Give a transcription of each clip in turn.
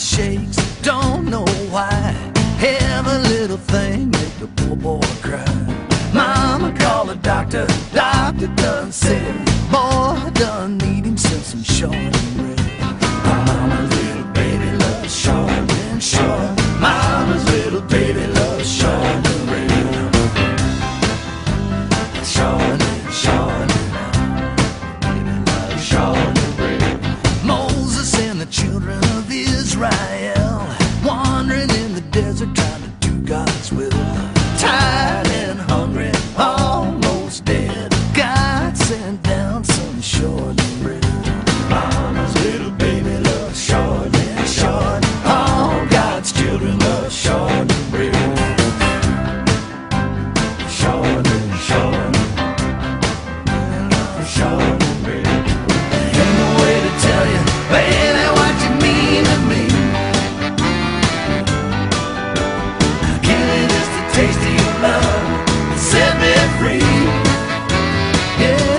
shakes, don't know why. Every little thing make the poor boy cry. Mama called the doctor, doctor done said, boy, I done need him some short and red. Mama's little baby loves short and short. Mama's little baby loves short and red. Short and short. Baby loves short and red. Moses and the children of Israel wandering in the desert trying to do God's will. Tired and hungry, almost dead, God sent down some short bread. Mama's little baby loves short and short. All God's children love short bread. Short and short. Short bread. Ain't no way to tell you, baby, what you mean to me. Give me just a taste of your love, set me free. Yeah.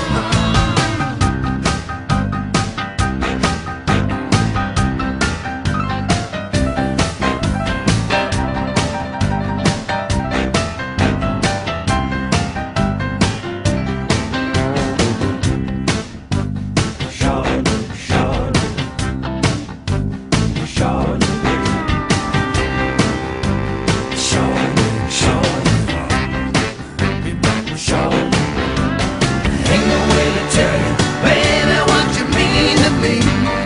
Short, short, short, short. Ain't no way to tell you, baby, what you mean to me.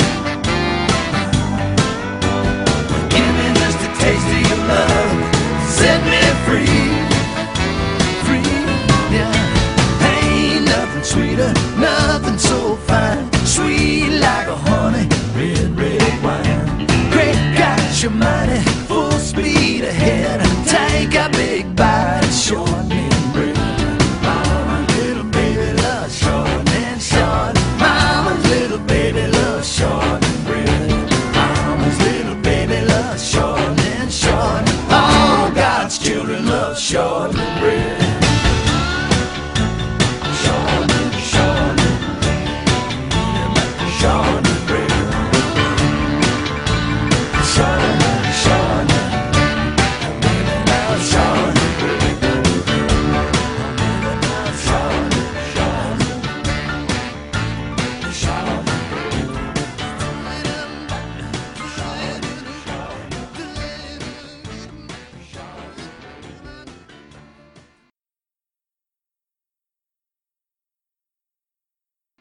Give me just a taste of your love, set me free. Free, yeah. Ain't nothing sweeter, nothing so fine, sweet like a honey, red, red wine. Great God, you're mighty.